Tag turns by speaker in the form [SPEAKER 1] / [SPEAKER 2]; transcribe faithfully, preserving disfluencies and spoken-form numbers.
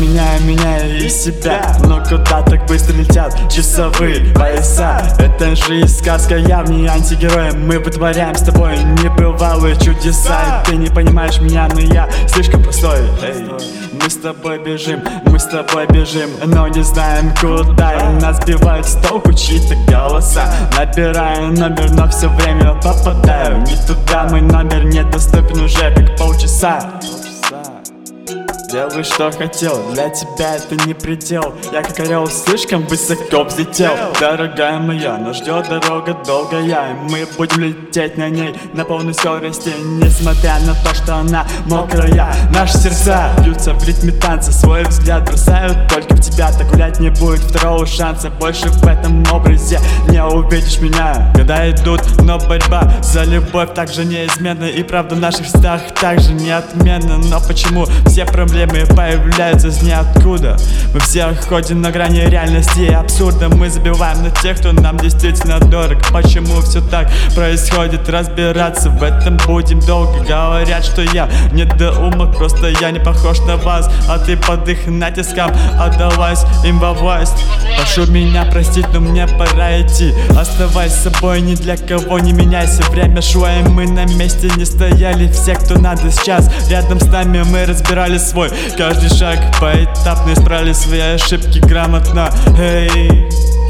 [SPEAKER 1] меняю, меняю из себя. Но куда так быстро летят часовые пояса? Это жизнь, сказка, я в ней антигерой. Мы вытворяем с тобой небывалые чудеса. Ты не понимаешь меня, но я слишком простой. Эй, мы с тобой бежим, мы с тобой бежим, но не знаем куда. И нас сбивают с толку чьи-то голоса. Набираю номер, но все время попадаю не туда. Мой номер недоступен уже как полчаса. Делай, что хотел, для тебя это не предел. Я как орел слишком высоко взлетел. Дорогая моя, нас ждет дорога долгая, и мы будем лететь на ней на полной скорости. Несмотря на то, что она мокрая, наши сердца бьются в ритме танца. Свой взгляд бросают только в тебя, так гулять не будет второго шанса. Больше в этом образе не увидишь меня. Года идут, но борьба за любовь также неизменна. И правда в наших снах также неотменна. Но почему все проблемы появляются из ниоткуда? Мы все ходим на грани реальности и абсурда. Мы забиваем на тех, кто нам действительно дорог. Почему все так происходит? Разбираться в этом будем долго. Говорят, что я недоумок, просто я не похож на вас. А ты под их натиском отдалась им во власть. Прошу меня простить, но мне пора идти. Оставайся собой, ни для кого не меняйся. Время шло, и мы на месте не стояли. Все, кто надо сейчас рядом с нами, мы разбирали свой каждый шаг поэтапно, исправили свои ошибки грамотно. Эй,